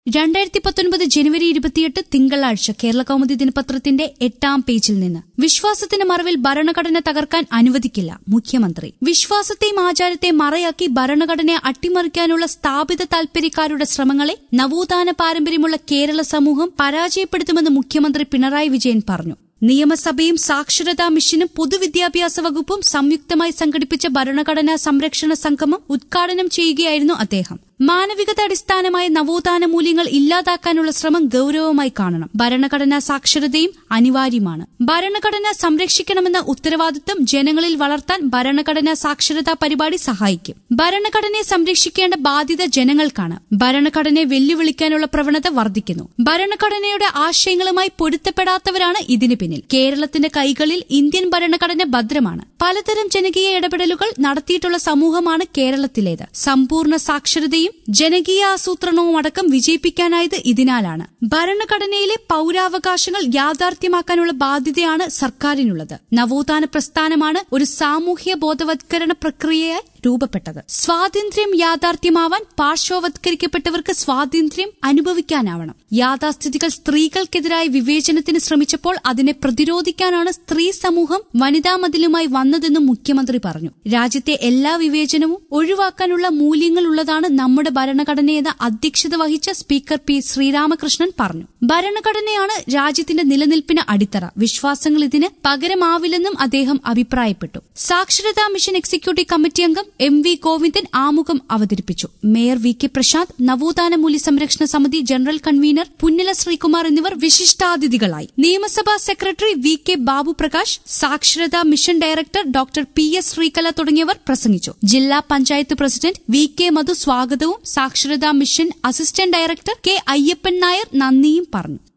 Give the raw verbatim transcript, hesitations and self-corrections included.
രണ്ടായിരത്തി പത്തൊൻപത് ജനുവരി ഇരുപത്തിയെട്ട് തിങ്കളാഴ്ച കേരള കൗമുദി ദിനപത്രത്തിന്റെ എട്ടാം പേജിൽ നിന്ന് വിശ്വാസത്തിന്റെ മറവിൽ ഭരണഘടന തകർക്കാൻ അനുവദിക്കില്ല മുഖ്യമന്ത്രി. വിശ്വാസത്തെയും ആചാരത്തെയും മറയാക്കി ഭരണഘടനയെ അട്ടിമറിക്കാനുള്ള സ്ഥാപിത താൽപര്യക്കാരുടെ ശ്രമങ്ങളെ നവോത്ഥാന പാരമ്പര്യമുള്ള കേരള സമൂഹം പരാജയപ്പെടുത്തുമെന്ന് മുഖ്യമന്ത്രി പിണറായി വിജയൻ പറഞ്ഞു. നിയമസഭയും സാക്ഷരതാ മിഷനും പൊതുവിദ്യാഭ്യാസ വകുപ്പും സംയുക്തമായി സംഘടിപ്പിച്ച ഭരണഘടനാ സംരക്ഷണ സംഗമം ഉദ്ഘാടനം ചെയ്യുകയായിരുന്നു അദ്ദേഹം. മാനവികതാടിസ്ഥാനമായ നവോത്ഥാന മൂല്യങ്ങൾ ഇല്ലാതാക്കാനുള്ള ശ്രമം ഗൌരവമായി കാണണം. ഭരണഘടനാ സാക്ഷരതയും അനിവാര്യമാണ്. ഭരണഘടന സംരക്ഷിക്കണമെന്ന ഉത്തരവാദിത്വം ജനങ്ങളിൽ വളർത്താൻ ഭരണഘടനാ സാക്ഷരതാ പരിപാടി സഹായിക്കും. ഭരണഘടനയെ സംരക്ഷിക്കേണ്ട ബാധ്യത ജനങ്ങൾക്കാണ്. ഭരണഘടനയെ വെല്ലുവിളിക്കാനുള്ള പ്രവണത വർദ്ധിക്കുന്നു. ഭരണഘടനയുടെ ആശയങ്ങളുമായി പൊരുത്തപ്പെടാത്തവരാണ് ഇതിന് പിന്നിൽ. കേരളത്തിന്റെ കൈകളിൽ ഇന്ത്യൻ ഭരണഘടന ഭദ്രമാണ്. പലതരം ജനകീയ ഇടപെടലുകൾ നടത്തിയിട്ടുള്ള സമൂഹമാണ് കേരളത്തിലേത്. സമ്പൂർണ്ണ സാക്ഷരതയും ജനകീയ ആസൂത്രണവും അടക്കം വിജയിപ്പിക്കാനായത് ഇതിനാലാണ്. ഭരണഘടനയിലെ പൌരാവകാശങ്ങൾ യാഥാർത്ഥ്യമാക്കാനുള്ള ബാധ്യതയാണ് സർക്കാരിനുള്ളത്. നവോത്ഥാന പ്രസ്ഥാനമാണ് ഒരു സാമൂഹ്യ ബോധവത്കരണ പ്രക്രിയയായി രൂപപ്പെട്ടത്. സ്വാതന്ത്ര്യം യാഥാർത്ഥ്യമാവാൻ പാർശ്വവത്കരിക്കപ്പെട്ടവർക്ക് സ്വാതന്ത്ര്യം അനുഭവിക്കാനാവണം. യാഥാസ്ഥിതികൾ സ്ത്രീകൾക്കെതിരായ വിവേചനത്തിന് ശ്രമിച്ചപ്പോൾ അതിനെ പ്രതിരോധിക്കാനാണ് സ്ത്രീ സമൂഹം വനിതാ മതിലുമായി വന്നതെന്നും മുഖ്യമന്ത്രി പറഞ്ഞു. രാജ്യത്തെ എല്ലാ വിവേചനവും ഒഴിവാക്കാനുള്ള മൂല്യങ്ങളുള്ളതാണ് നമ്മുടെ ഭരണഘടനയെന്ന് അധ്യക്ഷത വഹിച്ച സ്പീക്കർ പി ശ്രീരാമകൃഷ്ണൻ പറഞ്ഞു. ഭരണഘടനയാണ് രാജ്യത്തിന്റെ നിലനിൽപ്പിന് അടിത്തറ. വിശ്വാസങ്ങൾ ഇതിന് പകരമാവില്ലെന്നും അദ്ദേഹം അഭിപ്രായപ്പെട്ടു. സാക്ഷരതാ മിഷൻ എക്സിക്യൂട്ടീവ് കമ്മിറ്റി അംഗം എം വി ഗോവിന്ദൻ ആമുഖം അവതരിപ്പിച്ചു. മേയർ വി കെ പ്രശാന്ത്, നവോത്ഥാന മൂല്യ സംരക്ഷണ സമിതി ജനറൽ കൺവീനർ പുന്നല ശ്രീകുമാർ എന്നിവർ വിശിഷ്ടാതിഥികളായി. നിയമസഭാ secretary V K Babu Prakash, സാക്ഷരതാ mission director doctor P S Sreekala തുടങ്ങിയവർ പ്രസംഗിച്ചു. ജില്ലാ panchayat president V K Madhu സ്വാഗതവും സാക്ഷരതാ mission assistant director K Ayyappan Nair നന്ദിയും പറഞ്ഞു.